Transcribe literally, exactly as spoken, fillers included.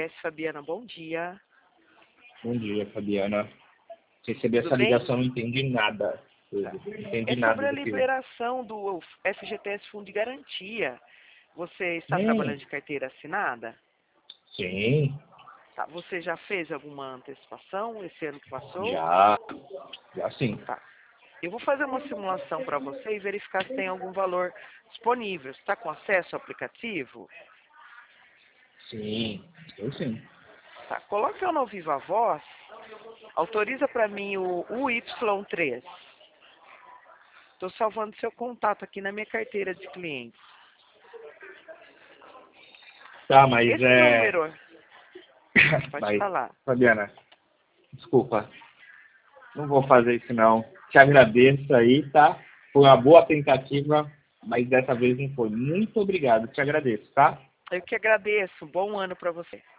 S, Fabiana, bom dia. Bom dia, Fabiana. Recebi Tudo essa bem? ligação, não entendi nada. Tá. Não entendi É nada sobre a do que... liberação do F G T S Fundo de Garantia. Você está Hum, trabalhando de carteira assinada? sim, Tá. Você já fez alguma antecipação esse ano que passou? já, já sim. Tá. Eu vou fazer uma simulação para você e verificar se tem algum valor disponível. Você está com acesso ao aplicativo? Sim, eu sim. Tá. Coloque eu no Viva Voz. Autoriza para mim o U Y três. Estou salvando seu contato aqui na minha carteira de clientes. Tá, mas Esse é... número, pode Mas, falar. Fabiana, desculpa. Não vou fazer isso não. Te agradeço aí, tá? Foi uma boa tentativa, mas dessa vez não foi. Muito obrigado, te agradeço, tá? Eu que agradeço. Bom ano para você.